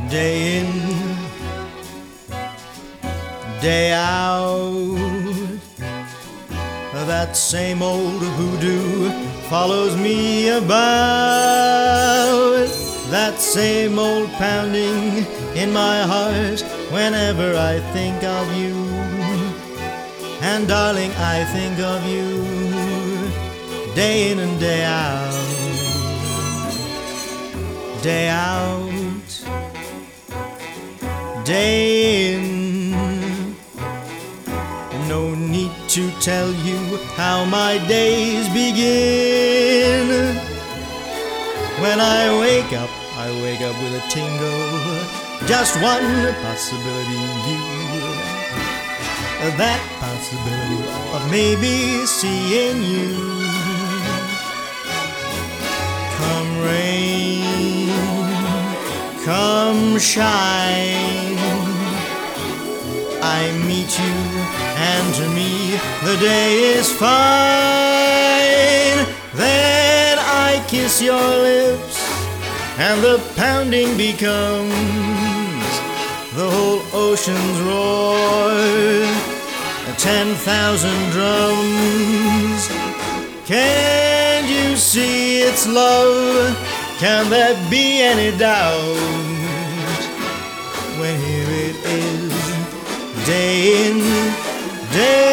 Day in, day out, that same old hoodoo follows me about. That same old pounding in my heart whenever I think of you. And darling, I think of you day in and day out. Day out, day in. No need to tell you how my days begin. When I wake up with a tingle. Just one possibility in view. That possibility of maybe seeing you. Come rain, come shine, I meet you, and to me the day is fine. Then I kiss your lips, and the pounding becomes the whole ocean's roar, 10,000 drums. Can't you see it's love? Can there be any doubt? When here it is, day in, day